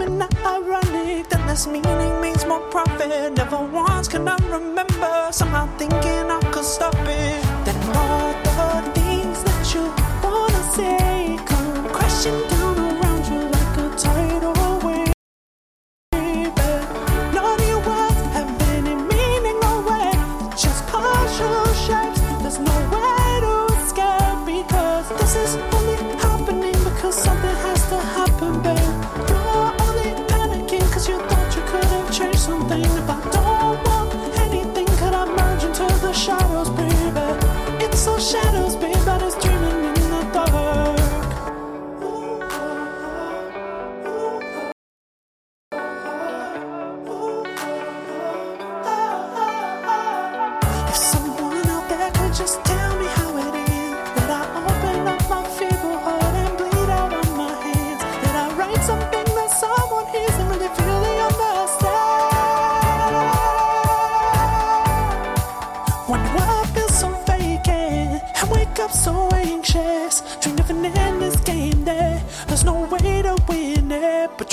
seeming ironic that less meaning means more profit. Never once can I remember somehow thinking I could stop it. Then all the things that you wanna say come crashing down around you like a tidal wave. None of your words have any meaning or weight, just partial shapes. There's no way to escape because this is only happening because something has to happen, babe. You're only panicking cause you thought you could have changed something. If I don't want anything, could I merge into the shadows, baby? It's all shadows, babe, that is dreaming in the dark. If someone out there could just tell me how it is, that I open up my feeble heart and bleed out on my hands, that I write something that someone hears and really feel they understand. When I feel so vacant and wake up so anxious, dream of an endless game there's no way to win it, but